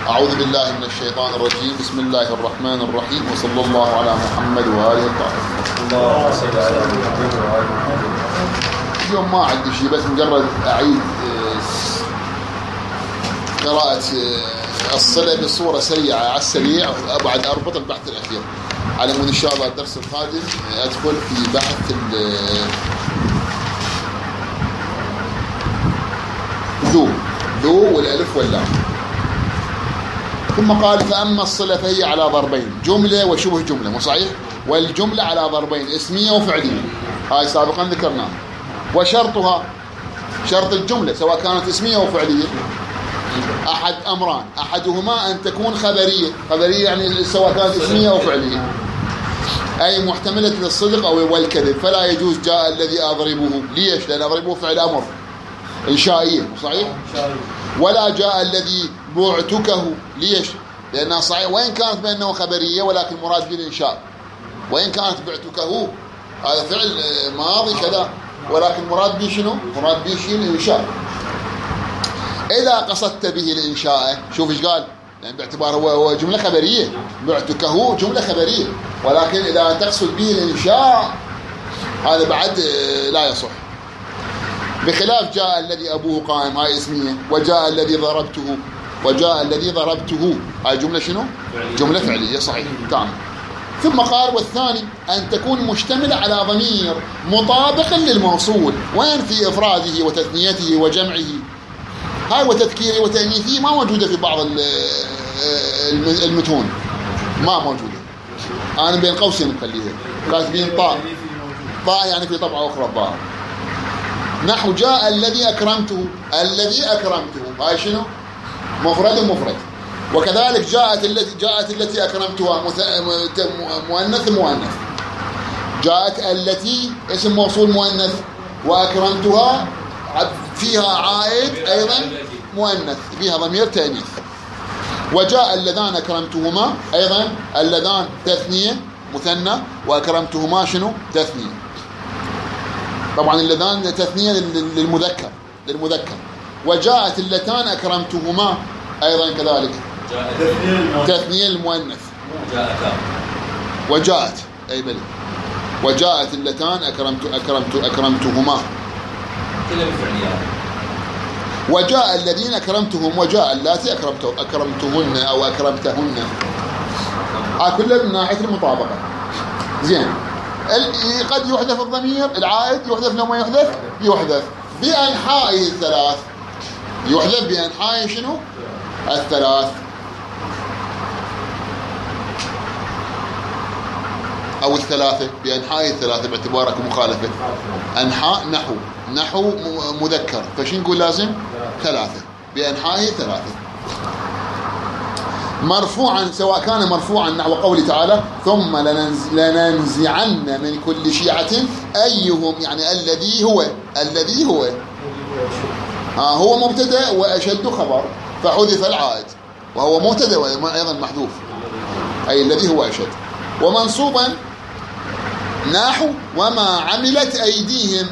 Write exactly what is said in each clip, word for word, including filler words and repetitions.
أعوذ بالله من الشيطان الرجيم. بسم الله الرحمن الرحيم، وصلى الله على محمد وآله الطاهرين. اللهم صل على محمد وآل محمد. اليوم ما عندي شيء، بس مجرد أعيد قراءة الصلة بصورة سريعة على السريع، وأبعد أربط البحث الأخير على مود إن شاء الله الدرس القادم أدخل في بحث ذو ذو والألف واللام. ثم قال: فأما الصلة فهي على ضربين، جملة وشبه جملة، مو صحيح؟ والجملة على ضربين، اسمية وفعلية، هاي سابقا ذكرناها. وشرطها، شرط الجملة سواء كانت اسمية أو فعلية، أحد أمران، أحدهما أن تكون خبرية، خبرية يعني سواء كانت اسمية أو فعلية، أي محتملة للصدق أو والكذب. فلا يجوز جاء الذي أضربه. ليش؟ لأن أضربه فعل أمر إنشائية، صحيح؟ ولا جاء الذي بعتكه. ليش؟ لأنها صحيح وإن كانت بأنه خبرية، ولكن مراد به الإنشاء. وإن كانت بعتكه هذا فعل ماضي كذا، ولكن مراد به شنو؟ مراد به شيء الإنشاء. إذا قصدت به الإنشاء، شوف إيش قال، يعني باعتبار هو جملة خبرية، بعتكه جملة خبرية، ولكن إذا تقصد به الإنشاء هذا بعد لا يصح. بخلاف جاء الذي أبوه قائم، هاي اسمية. وجاء الذي ضربته، وجاء الذي ضربته، هاي جملة شنو؟ جملة فعلية، صحيح، تمام. ثم قال: والثاني أن تكون مشتملة على ضمير مطابق للموصول، وين في إفراده وتثنيته وجمعه. هاي وتذكيره وتأنيثه ما موجودة في بعض المتون، ما موجودة. أنا بين قوسين مخليها كاتبين طاء، طاء يعني في طبعة أخرى الظاهر. نحو جاء الذي أكرمته، الذي أكرمته هاي شنو؟ مفرد مفرد. وكذلك جاءت التي جاءت التي أكرمتها مؤنث مؤنث. جاءت التي اسم موصول مؤنث، وأكرمتها فيها عائد أيضا مؤنث، فيها ضمير تأنيث. وجاء اللذان أكرمتهما أيضا، اللذان تثنية مثنى، وأكرمتهما شنو؟ تثنية. طبعا اللذان تثنية للمذكر للمذكر. وجاءت اللتان أكرمتهما أيضا كذلك تثنية للمؤنث. وجاءت أي بل وجاءت اللتان أكرمت أكرمت أكرمتهما. وجاء الذين أكرمتهم، وجاء اللاتي أكرمت أكرمتهن أو أكرمتهن. هذا كله من ناحية المطابقة. زين. قد يحذف الضمير العائد، يحذف لما يحذف يحذف بأنحائه الثلاث، يحذف بأنحائه شنو؟ الثلاث. أو الثلاثة، بأنحائه الثلاثة باعتبارك مخالفة. أنحاء نحو نحو مذكر، فشي نقول لازم ثلاثة، بأنحائه ثلاثة. مرفوعا سواء كان مرفوعا نحو قوله تعالى: ثم لننزعن من كل شيعة أيهم، يعني الذي هو الذي هو آه هو مبتدأ وأشد خبر، فحذف العائد، وهو مبتدأ أيضا محذوف، أي الذي هو أشد. ومنصوبا نحو وما عملت أيديهم.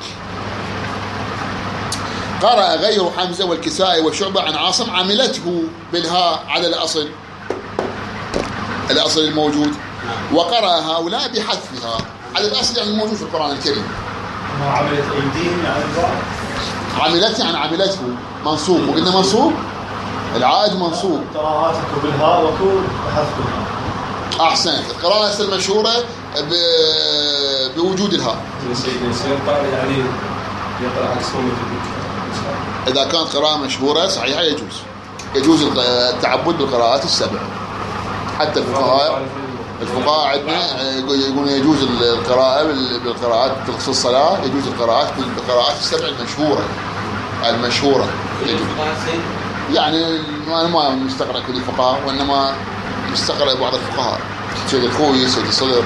قرأ غير حمزة والكسائي والشعبة عن عاصم عملته بالهاء على الأصل الأصل الموجود، وقرأ هؤلاء بحذفها على الأصل يعني الموجود في القرآن الكريم. ما عملت أيديهم يعني عملت يعني عملته منصوب، وقلنا منصوب العائد منصوب. قراءاتك بالهاء وكل بحذفها. أحسنت. القراءة المشهورة بوجود الهاء. سيدنا سيد قال يعني يقرأ عكس إذا كانت قراءة مشهورة صحيحة يجوز يجوز التعبد بالقراءات السبع. حتى الفقهاء الفقهاء عندنا يقولون يجوز القراءة بالقراءات في الصلاة، يجوز القراءات بالقراءات السبع المشهورة المشهورة يجوز. يعني أنا ما مستقرأ كل الفقهاء، وإنما مستقرأ بعض الفقهاء، سيد الخوي، سيد الصدر.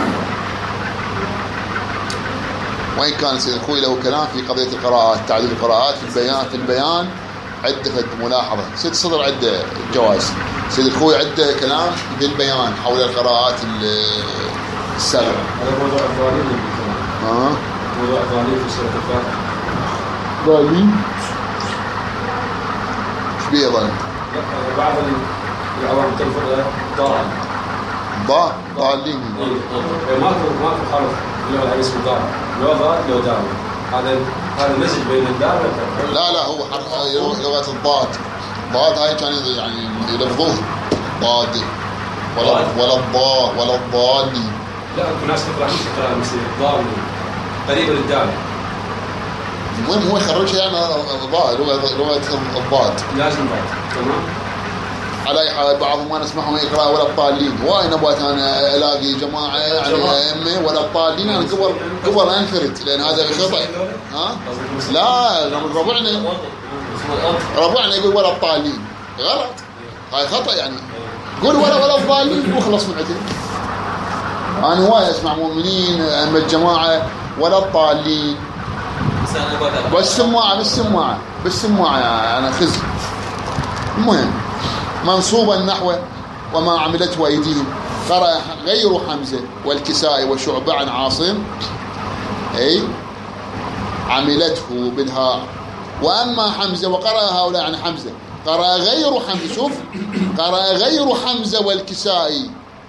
وإن كان سيد الخوي له كلام في قضية القراءات، تعديل القراءات في البيان في البيان عدة ملاحظة. سيد الصدر عنده جواز، سيد الخوي عنده كلام في البيان حول القراءات السبع. هذا موضوع الضالين. ها؟ موضوع الضالين في سورة الفاتحة. ضالين؟ ايش بيه ظالم؟ بعض العوام تلفظ ضال. ضال ضالين. إيه ماكو ماكو حرف اللغة هاي اسمه ضال. لو ضال لو دال. هذا هذا مزج بين الدال والضال. لا لا هو حرف لغة الضاد. ضاد هاي كان يعني يلفظوه ضاد ولا ولا الضاء ولا الضالين. لا الناس تقرأ مش تقرأ مثل ضال قريبة للدال. المهم هو يخرجها يعني الضاد لغة لغة الضاد. لازم ضاد تمام. على أي حال بعضهم ما نسمعهم يقرأ ولا الضالين. واين أبغى أنا ألاقي جماعة يعني أئمة ولا الضالين أنا قبل قبل أنفرد لأن هذا خطأ. ها؟ لا ربعنا ربعنا يقول ولا الضالين غلط. هاي خطأ يعني. قول ولا ولا الضالين وخلص من عندك. أنا هواي أسمع مؤمنين أما الجماعة ولا الضالين. بالسماعة بالسماعة بالسماعة أنا خزي. المهم منصوبا نحو وما عملته أيديهم. قرأ غير حمزة والكسائي وشعبة عن عاصم أي عملته بالهاء. وأما حمزة وقرأ هؤلاء عن حمزة قرأ غير حمزة. شوف قرأ غير حمزة والكسائي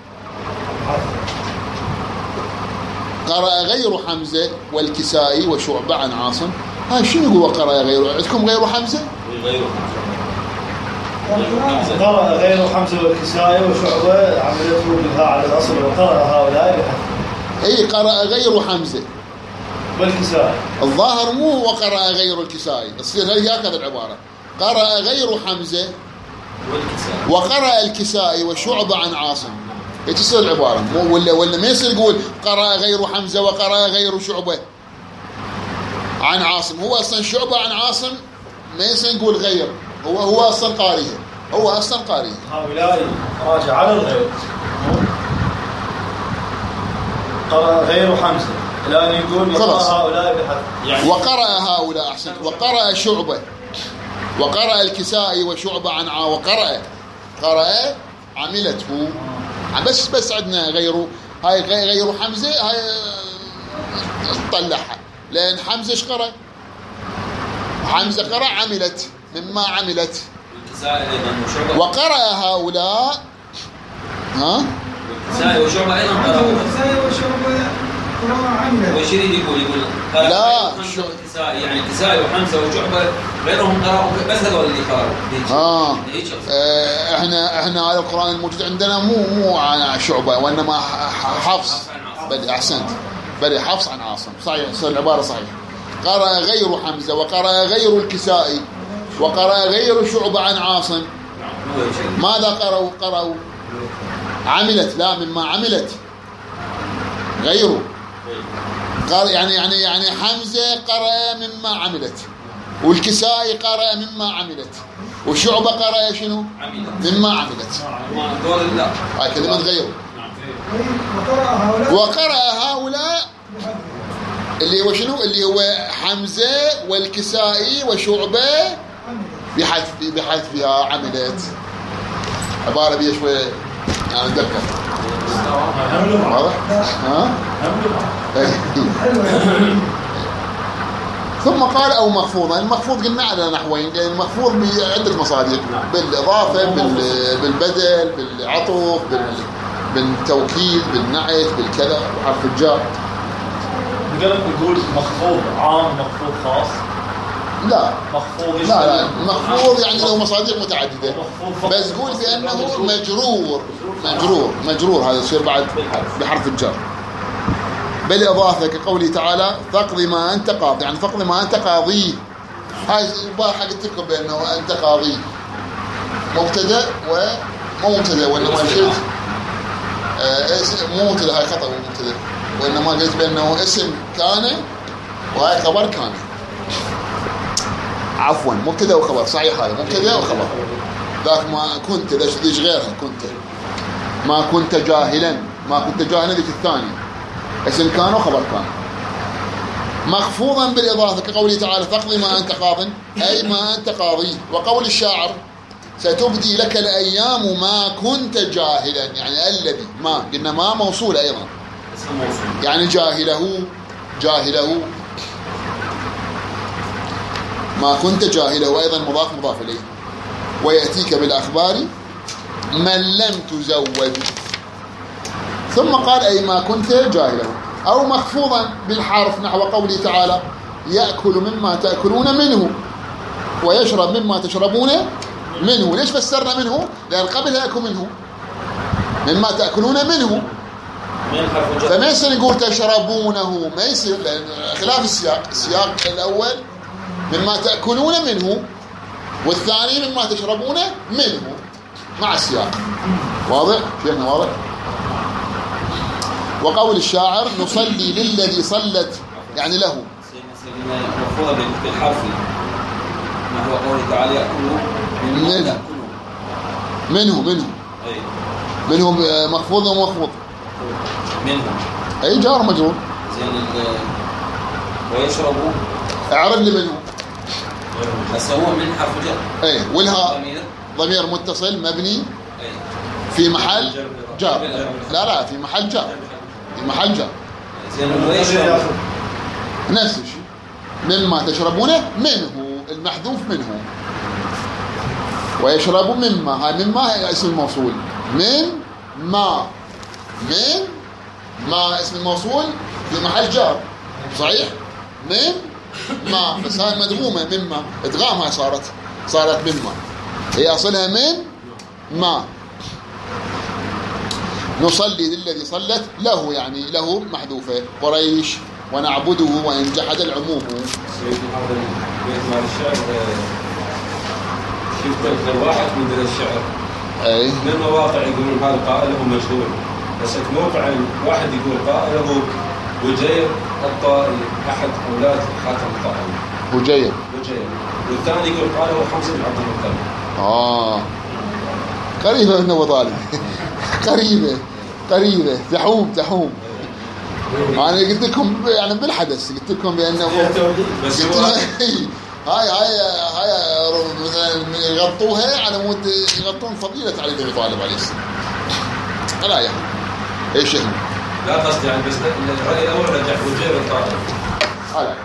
قرأ غير حمزة والكسائي وشعبة عن عاصم. هاي شنو يقول وقرأ غير؟ عندكم غير حمزة؟ غير حمزة قرأ غير حمزة والكسائي وشعبة عملته بالهاء على الأصل وقرأ هؤلاء بحذف. أي قرأ غير حمزة والكسائي. الظاهر مو وقرأ غير الكسائي تصير هي هكذا العبارة. قرأ غير حمزة وقرأ الكسائي وشعبة عن عاصم. تصير العبارة مو ولا ولا ما يصير يقول قرأ غير حمزة وقرأ غير شعبة عن عاصم. هو أصلا شعبة عن عاصم ما يصير يقول غير. هو هو أصلا قارئ. هو أصلا قارئ. هؤلاء راجع على الغير. قرأ غير حمزة الآن يقول وقرأ هؤلاء بحذف يعني وقرأ هؤلاء أحسن. وقرأ شعبة وقرأ الكسائي وشعبة عن ع وقرأ قرأ عملته. بس بس عندنا غيره. هاي غير حمزة هاي تطلعها لأن حمزة ايش قرأ؟ حمزة قرأ عملت مما عملت. وقرأ هؤلاء ها؟ الكسائي وشعبة أيضا قرأوا. الكسائي وشعبة قرأوا عملت. وش يريد يقول يقول لا شو الكسائي يعني الكسائي وحمزة وشعبة غيرهم قرأوا بس هذول اللي قرأوا. آه. آه احنا احنا هذا القرآن الموجود عندنا مو مو عن شعبة وإنما حفص. بدي أحسنت بدي حفص عن عاصم. صحيح صار العبارة صحيح. قرأ غير حمزة وقرأ غير الكسائي وقرأ غير شعبة عن عاصم. ماذا قرأوا؟ قرأوا عملت. لا مما عملت غيره. قال يعني يعني يعني حمزة قرأ مما عملت والكسائي قرأ مما عملت وشعبة قرأ شنو؟ مما عملت. هاي كلمة غيره. وقرأ هؤلاء اللي هو شنو؟ اللي هو حمزة والكسائي وشعبة بحذف بحذفها عملت. عبارة بيها شوية يعني اتذكر. واضح؟ ها؟ ثم قال أو مخفوضا. المخفوض قلنا على نحوين لأن المخفوض بعدة مصادر بالإضافة بالبدل بالعطف بالتوكيد بالنعت بالكذا وحرف الجر. نقدر نقول مخفوض عام مخفوض خاص. لا مخفوض لا لا مخفوض يعني له مصادر متعددة. بس قول بأنه مجرور مجرور مجرور هذا يصير بعد بحرف الجر. بالإضافة كقوله تعالى تقضي ما أنت قاضي يعني تقضي ما أنت قاضيه. هاي البارحة قلت لكم بأنه أنت قاضي مبتدأ ومو مبتدأ وإنما شيء مو مبتدأ. هاي خطأ مبتدأ وإنما قلت بأنه اسم كان وهاي خبر كان. عفوا مبتدأ وخبر. صحيح هذا مبتدأ وخبر. ذاك ما كنت ليش غيرها كنت ما كنت جاهلا ما كنت جاهلا ذيك الثاني اسم كان وخبر كان. مخفوضا بالإضافة كقوله تعالى تقضي ما أنت قاض أي ما أنت قاضي. وقول الشاعر ستبدي لك الأيام ما كنت جاهلا يعني الذي ما قلنا ما موصول أيضا يعني جاهله جاهله ما كنت جاهله أيضا مضاف مضاف إليه. ويأتيك بالأخبار من لم تزود. ثم قال أي ما كنت جاهله، أو مخفوضا بالحرف نحو قوله تعالى يأكل مما تأكلون منه ويشرب مما تشربون منه. ليش فسرنا منه؟ لأن قبل يأكل منه مما تأكلون منه، فما يصير نقول تشربونه، ما يصير، لأن خلاف السياق. السياق الأول مما تأكلون منه، والثاني مما تشربون منه مع السياق. واضح؟ شيخنا واضح؟ وقول الشاعر نصلي للذي صلت، يعني له مفروض بالحرف نحو قوله تعالى يأكلوا منه منه منه أي منه مخفوض ومخفوض منه أي جار مجرور. زين ويشربوا اعرب لي منه بس هو من حرف جر. أي والها ضمير ضمير متصل مبني أي في محل جار. لا لا في محل جار، في محل جار. زين ويشرب نفس الشيء مما تشربونه منه المحذوف منه، ويشرب مما، هاي مما هي اسم الموصول، من ما، من ما اسم الموصول في محل جار صحيح، من ما، بس هاي مدغومه مما، ادغامها صارت صارت مما، هي اصلها من ما. نصلي للذي صلت له، يعني له محذوفه قريش ونعبده وإن جحد العموم. سيدي هذا البيت مال الشعر شفت واحد من الشعر أي من المواقع يقولون هذا قائله مجهول، بس موقع واحد يقول قائله وجير الطائي أحد أولاد حاتم الطائي وجير وجير، والثاني يقول قائله حمزة بن عبد المطلب. آه قريبة من أبو طالب قريبة قريبة تحوم تحوم. أنا قلت لكم يعني بالحدث، قلت لكم بأنه بس قلت هو هاي هاي هاي مثلا يغطوها على مود يغطون فضيلة علي بن أبي طالب عليه السلام. لا يا ايش هنا؟ لا قصدي يعني بس الرأي الأول رجع وجير الطائي. لا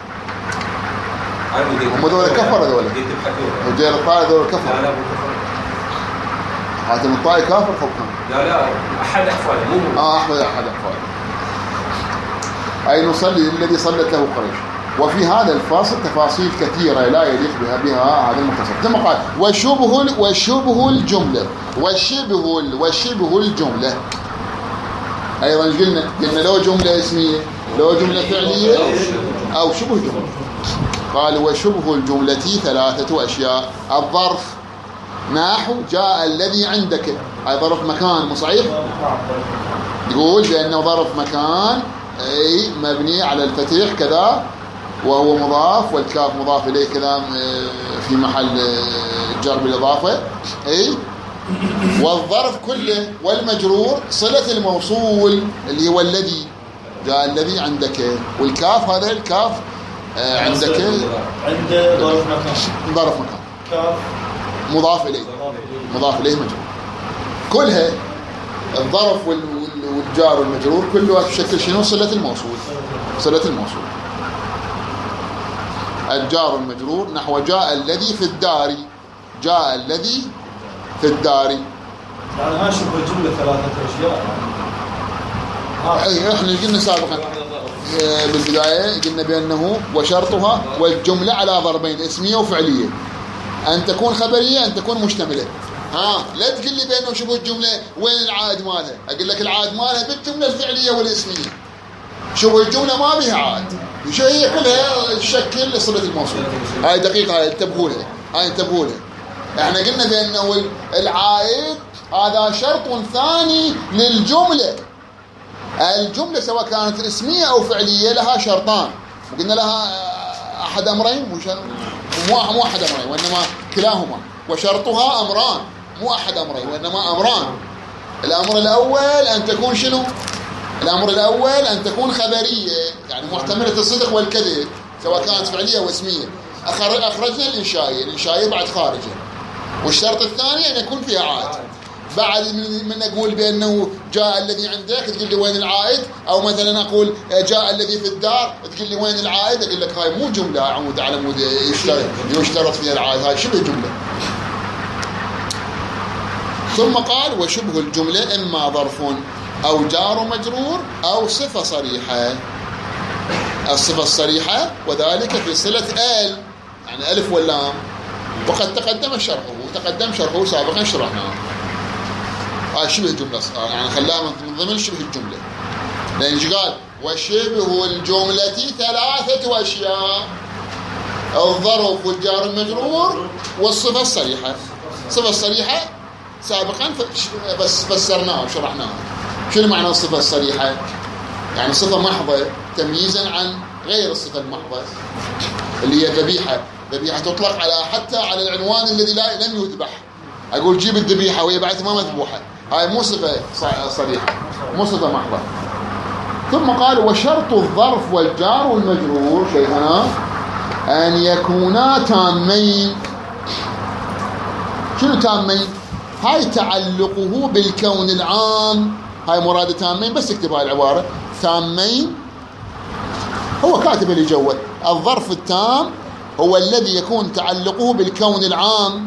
هم دول كفر هذول، وجير الطائي دول كفر. لا لا مو كفر. حاتم الطائي كافر فوقهم. لا لا أحد أحفاده مو اه احمد احد احفاده. أي نصلي للذي صلت له قريش. وفي هذا الفاصل تفاصيل كثيرة لا يليق بها بها هذا المختصر. ثم قال وشبه وشبه الجملة وشبه وشبه الجملة أيضا قلنا قلنا لو جملة اسمية لو جملة فعلية أو شبه جملة. قال وشبه الجملة ثلاثة أشياء. الظرف نحو جاء الذي عندك، هذا ظرف مكان مو صحيح؟ يقول بأنه ظرف مكان أي مبني على الفتح كذا وهو مضاف والكاف مضاف إليه كذا في محل جر بالإضافة أي. والظرف كله والمجرور صلة الموصول اللي هو الذي جاء الذي عندك، والكاف هذا الكاف عندك عند ظرف مكان ظرف مكان كاف مضاف إليه مضاف إليه مجرور. كلها الظرف والجار والمجرور كله بشكل شنو؟ صلة الموصول. صلة الموصول الجار والمجرور نحو جاء الذي في الدار، جاء الذي في الدار. يعني ها شبه الجملة ثلاثة أشياء. اي احنا قلنا سابقا بالبداية قلنا بأنه وشرطها والجملة على ضربين اسمية وفعلية، أن تكون خبرية أن تكون مشتملة. ها لا تقول لي بأنه شبه الجملة وين العائد مالها، أقول لك العائد مالها بالجملة الفعلية والاسمية. شبه الجملة ما بها عائد، شو هي كلها تشكل صلة الموصول. هاي دقيقة هاي انتبهوا لها، هاي انتبهوا لها. احنا قلنا بأنه العائد هذا شرط ثاني للجملة. الجملة سواء كانت اسمية أو فعلية لها شرطان، وقلنا لها أحد أمرين مو مو أحد أمرين وإنما كلاهما، وشرطها أمران مو أحد أمرين وإنما أمران. الأمر الأول أن تكون شنو؟ الأمر الأول أن تكون خبرية يعني محتملة الصدق والكذب سواء كانت فعلية أو اسمية. أخرجنا الإنشائية، الإنشائية بعد خارجة. والشرط الثاني أن يكون فيها عائد. بعد من أقول بأنه جاء الذي عندك تقول لي وين العائد، أو مثلا أقول جاء الذي في الدار تقول لي وين العائد، أقول لك هاي مو جملة عمود على عمود يشترط فيها العائد، هاي شبه جملة. ثم قال وشبه الجملة إما ظرف أو جار مجرور أو صفة صريحة. الصفة الصريحة وذلك في صلة آل يعني ألف واللام، وقد تقدم شرحه وتقدم شرحه سابقا شرحناه. آه شبه جملة يعني خلاها من ضمن شبه الجملة، لأن قال وشبه الجملة ثلاثة أشياء: الظرف والجار المجرور والصفة الصريحة. الصفة الصريحة سابقا بس فسرناها وشرحناها. شنو معنى الصفة الصريحة؟ يعني صفة محضة تمييزا عن غير الصفة المحضة اللي هي ذبيحة. ذبيحة تطلق على حتى على العنوان الذي لا لم يذبح. أقول جيب الذبيحة وهي بعد ما مذبوحة، هاي مو صفة صريحة، مو صفة محضة. ثم قال وشرط الظرف والجار والمجرور شيخنا أن يكونا تامين. شنو تامين؟ هاي تعلقه بالكون العام، هاي مراد تامين، بس اكتب هاي العبارة تامين. هو كاتب اللي جوه الظرف التام هو الذي يكون تعلقه بالكون العام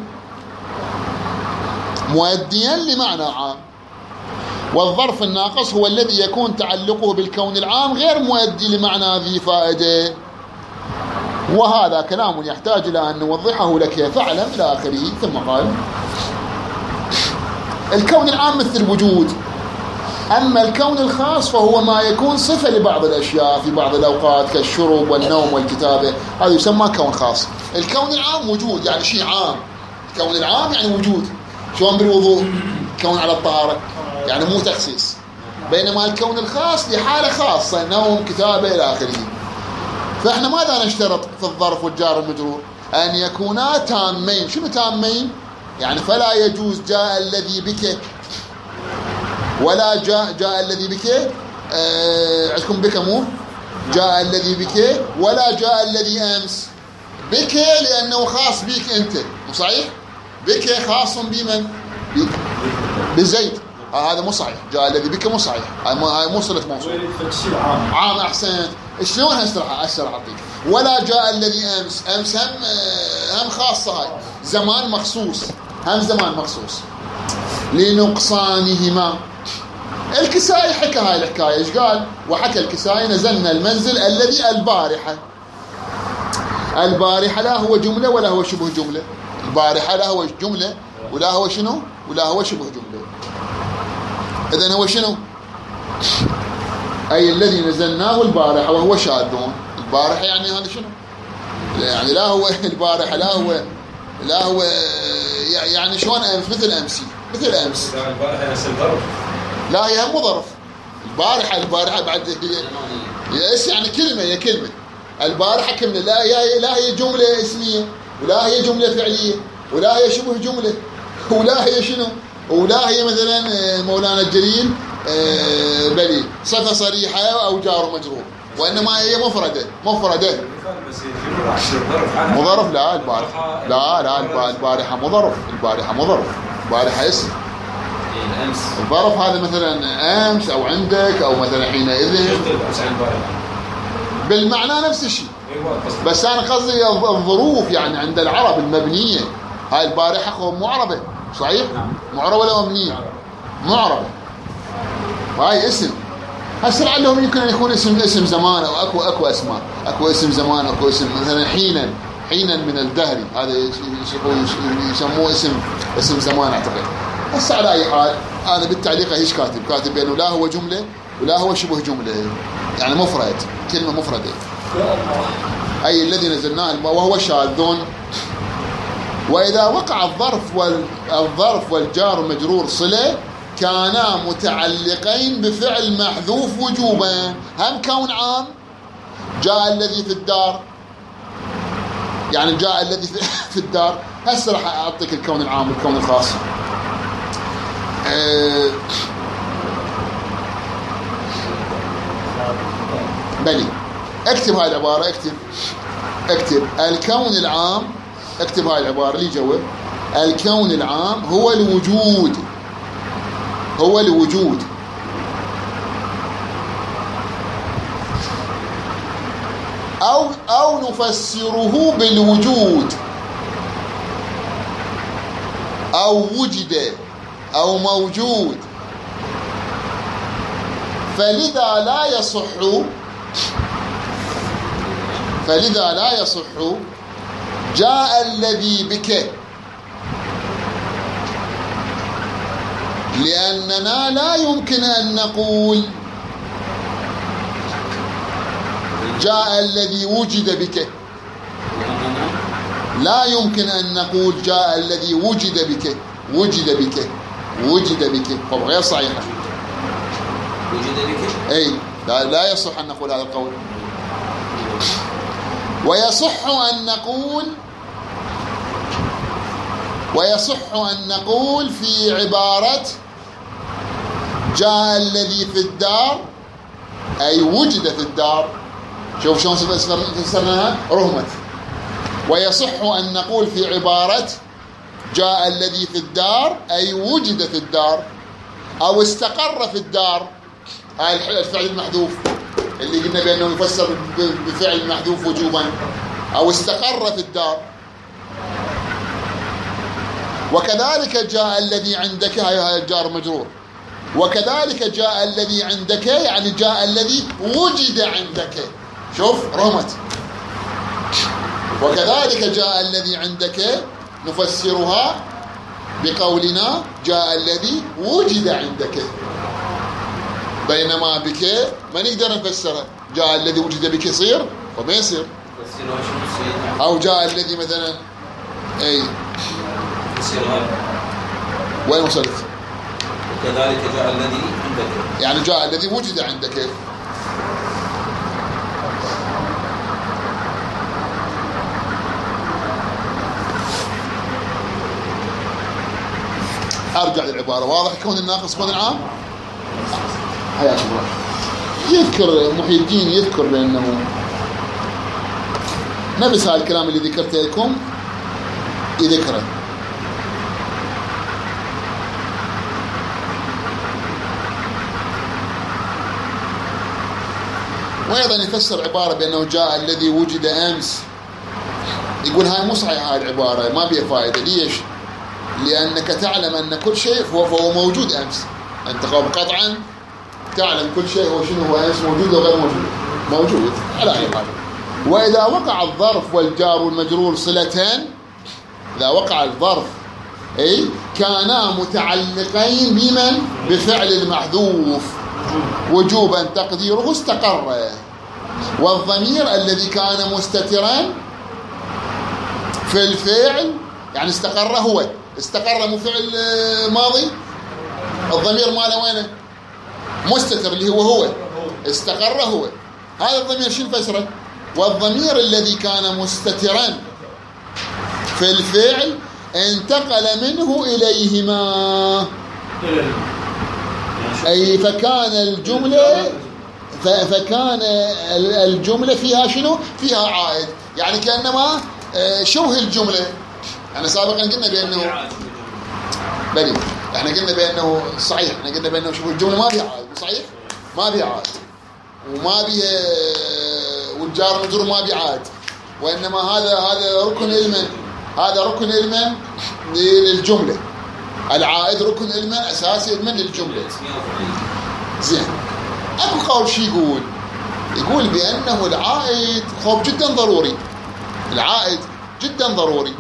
مؤديا لمعنى عام، والظرف الناقص هو الذي يكون تعلقه بالكون العام غير مؤدي لمعنى ذي فائدة. وهذا كلام يحتاج إلى أن نوضحه لك فاعلم إلى آخره. ثم قال الكون العام مثل الوجود، أما الكون الخاص فهو ما يكون صفة لبعض الأشياء في بعض الأوقات كالشرب والنوم والكتابة، هذا يسمى كون خاص. الكون العام وجود يعني شيء عام، الكون العام يعني وجود، شلون بالوضوء كون على الطهارة يعني مو تخصيص، بينما الكون الخاص لحالة خاصة نوم كتابة إلى آخره. فإحنا ماذا نشترط في الظرف والجار المجرور؟ أن يكونا تامين. شنو تامين؟ يعني فلا يجوز جاء الذي بك ولا جاء جاء الذي بك آه عندكم بك مو جاء الذي بك ولا جاء الذي أمس. بك لأنه خاص بك أنت، مو صحيح؟ بك خاص بمن؟ بزيد. آه هذا مو صحيح. جاء الذي بك مو صحيح، هاي مو صلة موصول. عام عام أحسنت. شلون هشرح أشرح أعطيك؟ ولا جاء الذي أمس. أمس هم هم خاصة، هاي زمان مخصوص، هم زمان مخصوص لنقصانهما. الكسائي حكى هاي الحكاية. ايش قال؟ وحكى الكسائي نزلنا المنزل الذي البارحة. البارحة لا هو جملة ولا هو شبه جملة. البارحة لا هو جملة ولا هو شنو ولا هو شبه جملة. إذن هو شنو؟ أي الذي نزلناه البارحة وهو شاذون. البارحة يعني هذا شنو؟ يعني لا هو البارحة لا هو لا هو يعني شلون أمس مثل أمسي مثل أمس. البارحة نفس الظرف. لا هي مو ظرف. البارحة البارحة بعد هي ايش يعني كلمة، هي كلمة. البارحة كلمة، لا هي لا هي جملة اسمية ولا هي جملة فعلية ولا هي شبه جملة ولا هي شنو ولا هي مثلا مولانا الجليل بلي صفة صريحة أو جار مجرور، وإنما هي مفردة مفردة مضرف. لا البارحة لا لا البارحة مضرف. البارحة مضرف. البارحة اسم. الظرف هذا مثلا أمس أو عندك أو مثلا حينئذ بالمعنى نفس الشيء، بس أنا قصدي الظروف يعني عند العرب المبنية. هاي البارحة معربة صحيح؟ معربة ولا مبنية؟ معربة. هاي اسم. هسه لعلهم يمكن أن يكون اسم اسم زمان أو أكو أكو أسماء، أكو اسم زمان أكو اسم مثلا حينا حينا من الدهر، هذا يسموه اسم اسم زمان أعتقد. هسه على أي حال أنا بالتعليق ايش كاتب؟ كاتب بأنه لا هو جملة ولا هو شبه جملة، يعني مفرد، كلمة مفردة. أي الذي نزلناه وهو شاذون. وإذا وقع الظرف والظرف والجار مجرور صلة كانا متعلقين بفعل محذوف وجوبا. هم كون عام جاء الذي في الدار، يعني جاء الذي في الدار. هسه راح أعطيك الكون العام والكون الخاص. أه بلي اكتب هاي العبارة. اكتب اكتب الكون العام. اكتب هاي العبارة اللي جوا. الكون العام هو الوجود، هو الوجود أو أو نفسره بالوجود أو وجد أو موجود، فلذا لا يصح فلذا لا يصح جاء الذي بك، لأننا لا يمكن أن نقول جاء الذي وجد بك، لا يمكن أن نقول جاء الذي وجد بك وجد بك وجد بك طب غير صحيحة. وجد بك أي لا, لا يصح أن نقول هذا القول. ويصح أن نقول ويصح أن نقول في عبارة جاء الذي في الدار أي وجد في الدار. شوف شلون فسرناها رهمت. ويصح أن نقول في عبارة جاء الذي في الدار أي وجد في الدار أو استقر في الدار. هاي الفعل المحذوف اللي قلنا بأنه يفسر بفعل محذوف وجوبا، أو استقر في الدار. وكذلك جاء الذي عندك، هاي الجار مجرور. وكذلك جاء الذي عندك يعني جاء الذي وجد عندك. شوف رمت. وكذلك جاء الذي عندك نفسرها بقولنا جاء الذي وجد عندك، بينما بك ما نقدر نفسرها. جاء الذي وجد بك يصير وما يصير. أو جاء الذي مثلا أي وين وصلت؟ وكذلك جاء الذي عندك يعني جاء الذي وجد عندك. أرجع للعبارة. واضح كون الناقص كون العام؟ حياك الله. يذكر محي الدين يذكر بأنه نفس هذا الكلام اللي ذكرته لكم يذكره. وأيضا يفسر عبارة بأنه جاء الذي وجد أمس. يقول هاي مو صحيحة، هاي العبارة ما بيها فائدة. ليش؟ لأنك تعلم أن كل شيء فهو موجود أمس. أنت قطعا تعلم كل شيء هو شنو هو أمس، موجود وغير موجود. موجود على أي حال. وإذا وقع الظرف والجار والمجرور صلتان، إذا وقع الظرف أي كانا متعلقين بمن؟ بفعل المحذوف وجوبا تقديره استقر. والضمير الذي كان مستترا في الفعل يعني استقر هو. استقر مو فعل ماضي، الضمير ماله وينه؟ مستتر اللي هو هو. استقر هو. هذا الضمير شو الفسره؟ والضمير الذي كان مستترا في الفعل انتقل منه إليهما، أي فكان الجملة فكان الجملة فيها شنو؟ فيها عائد. يعني كأنما شبه الجملة. يعني سابقا قلنا بأنه بلي احنا قلنا بأنه صحيح، احنا قلنا بأنه شبه الجملة ما بيها عائد. صحيح ما بيها عائد وما بيها، والجار والمجرور ما بيعاد. وإنما هذا هذا ركن علما، هذا ركن علما للجملة. العائد ركن علما أساسي علما للجملة. زين. أكو قول شي يقول يقول بأنه العائد خوف جدا ضروري. العائد جدا ضروري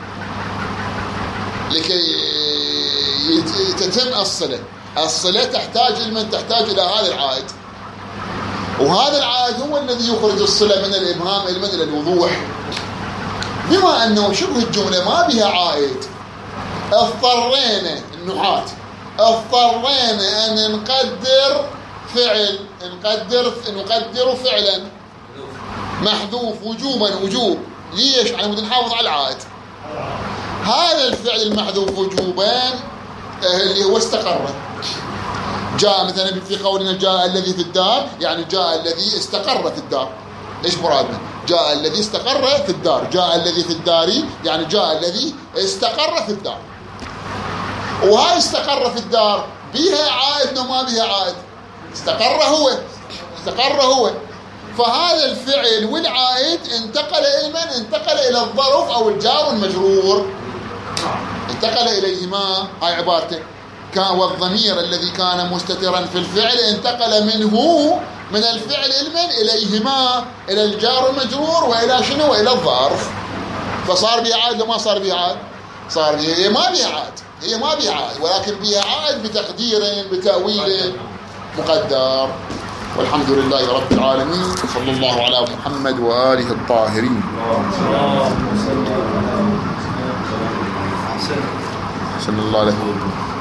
لكي تتم الصلة. الصلة تحتاج لمن تحتاج إلى هذا العائد، وهذا العائد هو الذي يخرج الصلة من الإبهام إلى الوضوح. بما أنه شبه الجملة ما بها عائد، اضطرينا النحاة اضطرينا أن نقدر فعل نقدر نقدر فعلا محذوف وجوبا وجوب. ليش؟ على مود نحافظ على العائد. هذا الفعل المحذوف وجوبا اللي هو استقر. جاء مثلا في قولنا جاء الذي في الدار يعني جاء الذي استقر في الدار. ايش مرادنا؟ جاء الذي استقر في الدار. جاء الذي في الدار يعني جاء الذي استقر في الدار. وهاي استقر في الدار بها عائد وما بها عائد. استقر هو استقر هو فهذا الفعل والعائد انتقل إلى من؟ انتقل إلى الظرف أو الجار والمجرور. انتقل إليهما. هاي عبارته كان والضمير الذي كان مستترا في الفعل انتقل منه من الفعل المن إليهما، إلى الجار والمجرور وإلى شنو؟ وإلى الظرف. فصار بها عاد وما صار بها عاد؟ صار بها، هي ما بها عاد، هي ما بها عاد، ولكن بها عاد بتقدير بتأويل مقدر. والحمد لله رب العالمين، صلى الله على محمد وآله الطاهرين. صلى الله عليه وسلم.